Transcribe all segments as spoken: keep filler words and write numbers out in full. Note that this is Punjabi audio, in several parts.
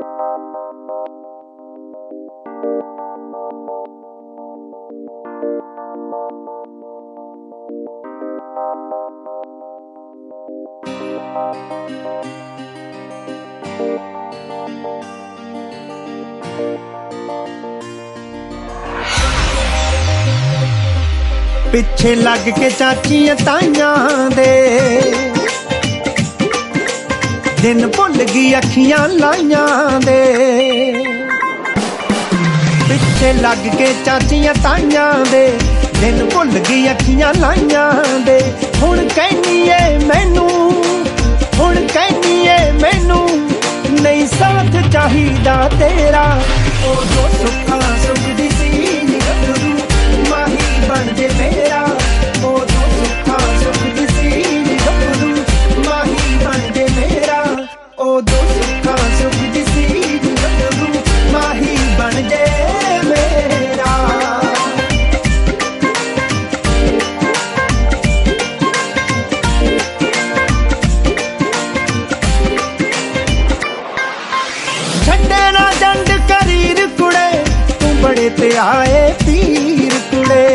ਪਿੱਛੇ ਲੱਗ ਕੇ ਚਾਚੀਆਂ ਤਾਈਆਂ ਦੇ ਦਿਨ ਭੁੱਲ ਗਈ ਅੱਖੀਆਂ ਲਾਈਆਂ ਦੇ। ਪਿੱਛੇ ਲੱਗ ਕੇ ਚਾਚੀਆਂ ਤਾਈਆਂ ਦੇ ਦਿਨ ਭੁੱਲ ਗਈ ਅੱਖੀਆਂ ਲਾਈਆਂ ਦੇ। ਹੁਣ ਕਹਿਨੀ ਏ ਮੈਨੂੰ, ਹੁਣ ਕਹਿਨੀ ਏ ਮੈਨੂੰ ਨਹੀਂ ਸਾਥ ਚਾਹੀਦਾ ਤੇਰਾ। ਉਹ ਜੋ ਸੁੱਖਾਂ ਸੁੱਖਦੀ ਸੀ ਨੀ ਗੱਭਰੂ ਮਾਹੀ ਬਣ ਜੇ ਮੇਰਾ। ਉਹ ਜੋ ਸੁੱਖਾਂ ਸੁੱਖਦੀ ਸੀ ਨੀ ਗੱਭਰੂ ਮਾਹੀ ਬਣ ਜੇ ਮੇਰਾ। ਉਹ ਜੋ ਸੁੱਖਾਂ ਸੁੱਖਦੀ ਸੀ ਨੀ ਗੱਭਰੂ ਮਾਹੀ ਬਣ ਜੇ ਮੇਰਾ। ਛੱਡੇ ਨਾ ਜੰਡ ਕਰੀਰ ਕੁੜੇ ਤੂੰ ਬੜੇ ਤੇ ਆਏ ਪੀਰ ਕੁੜੇ।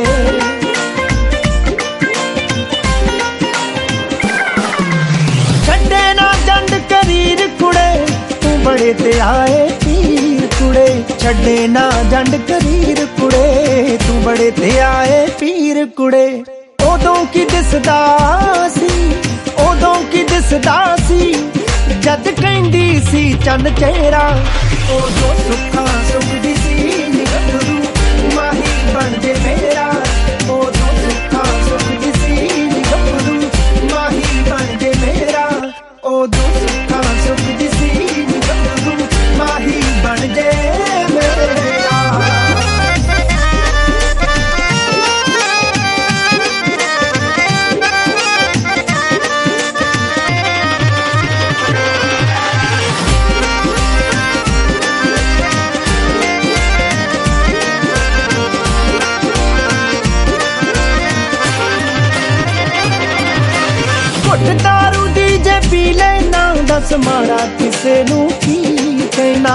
ਛੱਡੇ ਨਾ ਜੰਡ ਕਰੀਰ ਕੁੜੇ ਤੂੰ ਬੜੇ ਤੇ ਆਏ ਪੀਰ ਕੁੜੇ। ਛੱਡੇ ਨਾ ਜੰਡ ਕਰੀਰ ਕੁੜੇ ਤੂੰ ਬੜੇ ਤੇ ਆਏ ਪੀਰ ਕੁੜੇ। ਉਦੋਂ ਕੀ ਦਿਸਦਾ ਸੀ, ਉਦੋਂ ਕੀ ਦਿਸਦਾ ਸੀ ਜਦ ਕਹਿੰਦੀ ਸੀ ਚੰਨ ਚਿਹਰਾ। ਉਹ ਜੋ ਸੁੱਖਾਂ ਸੁੱਖਦੀ ਸੀ ਨੀ ਗੱਭਰੂ ਮਾਹੀ ਬਣ ਜੇ ਮੇਰਾ। ਉਹ ਜੋ ਸੁੱਖਾਂ ਸੁੱਖਦੀ ਸੀ ਨੀ ਗੱਭਰੂ ਮਾਹੀ ਬਣ ਜੇ ਮੇਰਾ। ਉਹ ਜੋ ਸੁੱਖਾਂ ਸੁੱਖਦੀ ਸੀ ਨੀ ਗੱਭਰੂ ਮਾਹੀ ਬਣ ਜੇ ਮੇਰਾ। ਘੁੱਟ ਦਾਰੂ ਦੀ ਜੇ ਪੀ ਲੈਣਾ ਦੱਸ ਮਾੜਾ ਕਿਸੇ ਨੂੰ ਕੀ ਕਹਿਣਾ।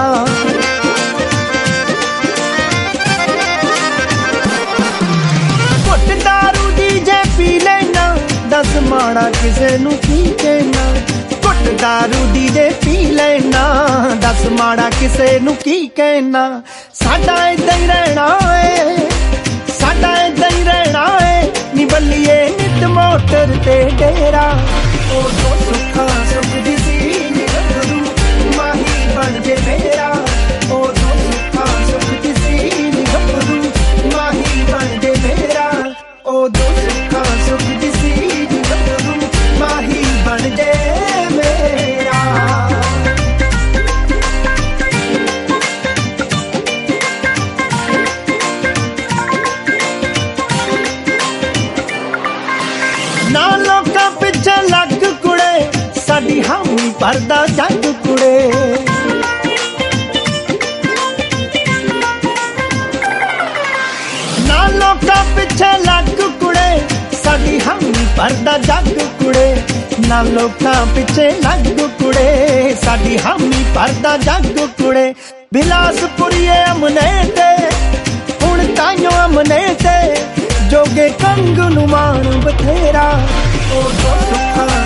ਘੁੱਟ ਦਾਰੂ ਦੀ ਜੇ ਪੀ ਲੈਣਾ ਦੱਸ ਮਾੜਾ ਕਿਸੇ ਨੂੰ ਕੀ ਕਹਿਣਾ। ਘੁੱਟ ਦਾਰੂ ਦੀ ਜੇ ਪੀ ਲੈਣਾ ਦੱਸ ਮਾੜਾ ਕਿਸੇ ਨੂੰ ਕੀ ਕਹਿਣਾ। ਸਾਡਾ ਏਦਾਂ ਹੀ ਰਹਿਣਾ ਏ, ਸਾਡਾ ਏਦਾਂ ਹੀ ਰਹਿਣਾ ਏ ਨੀ ਬੱਲੀਏ ਨਿੱਤ ਮੋਟਰ ਤੇ ਡੇਰਾ। ਉਹ ਜੋ ਸੁੱਖਾਂ ਸੁੱਖਦੀ ਸੀ ਨੀ ਗੱਭਰੂ ਮਾਹੀ ਬਣ ਜੇ ਮੇਰਾ। ਉਹ ਜੋ ਸੁੱਖਾਂ ਸੁੱਖਦੀ ਸੀ ਨੀ ਗੱਭਰੂ ਮਾਹੀ ਬਣ ਜੇ ਮੇਰਾ। ਉਹ ਜੋ ਸੁੱਖਾਂ ਸੁੱਖਦੀ ਸੀ ਨੀ ਗੱਭਰੂ ਮਾਹੀ ਬਣ ਜੇ ਮੇਰਾ। ਨਾ ਲੋਕਾਂ ਪਿੱਛੇ ਲੱਗ ਕੁੜੇ ਸਾਡੀ ਹਾਮੀ ਭਰਦਾ ਜੱਗ ਕੁੜੇ। ਨਾ ਲੋਕਾਂ ਪਿੱਛੇ ਲੱਗ ਕੁੜੇ ਸਾਡੀ ਹਾਮੀ ਭਰਦਾ ਜੱਗ ਕੁੜੇ। ਨਾ ਲੋਕਾਂ ਪਿੱਛੇ ਲੱਗ ਕੁੜੇ ਸਾਡੀ ਹਾਮੀ ਭਰਦਾ ਜੱਗ ਕੁੜੇ। ਬਿਲਾਸਪੁਰੀਏ ਅਮਨੇ ਤੇ ਹੁਣ ਤਾਈਓ ਅਮਨੇ ਤੇ ਜੋਗੇ ਕੰਗ ਨੂੰ ਮਾਣ ਬਥੇਰਾ। ਉਹ ਜੋ ਸੁੱਖਾਂ